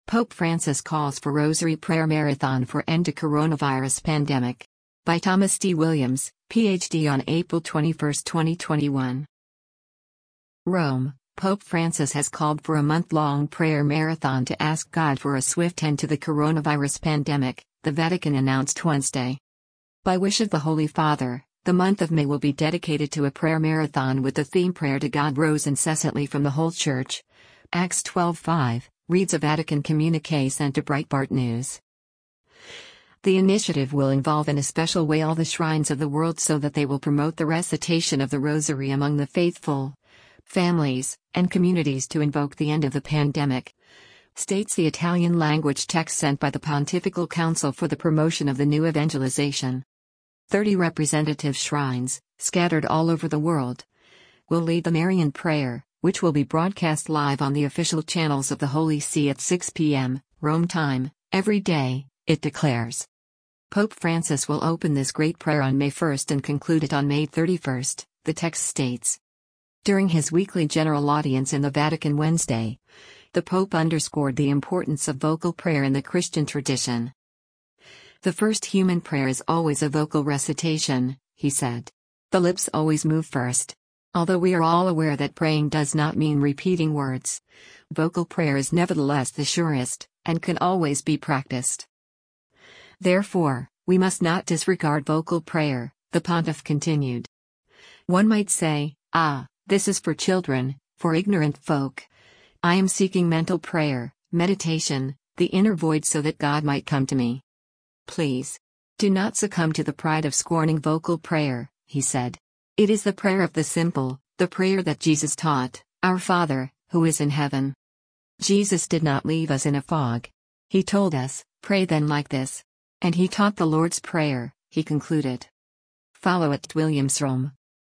Pope Francis calls for Rosary Prayer Marathon for End to Coronavirus Pandemic. By Thomas D. Williams, Ph.D. on April 21, 2021. Rome, Pope Francis has called for a month-long prayer marathon to ask God for a swift end to the coronavirus pandemic, the Vatican announced Wednesday. By wish of the Holy Father, the month of May will be dedicated to a prayer marathon with the theme Prayer to God rose incessantly from the whole Church. Acts 12:5, reads a Vatican communiqué sent to Breitbart News. The initiative will involve in a special way all the shrines of the world so that they will promote the recitation of the Rosary among the faithful, families, and communities to invoke the end of the pandemic, states the Italian-language text sent by the Pontifical Council for the Promotion of the New Evangelization. 30 representative shrines, scattered all over the world, will lead the Marian prayer, which will be broadcast live on the official channels of the Holy See at 6 p.m., Rome time, every day, it declares. Pope Francis will open this great prayer on May 1 and conclude it on May 31, the text states. During his weekly general audience in the Vatican Wednesday, the Pope underscored the importance of vocal prayer in the Christian tradition. The first human prayer is always a vocal recitation, he said. The lips always move first. Although we are all aware that praying does not mean repeating words, vocal prayer is nevertheless the surest, and can always be practiced. Therefore, we must not disregard vocal prayer, the pontiff continued. One might say, this is for children, for ignorant folk. I am seeking mental prayer, meditation, the inner void so that God might come to me. Please, do not succumb to the pride of scorning vocal prayer, he said. It is the prayer of the simple, the prayer that Jesus taught, Our Father, who is in heaven. Jesus did not leave us in a fog. He told us, pray then like this. And he taught the Lord's Prayer, he concluded. Follow at Williams Rome.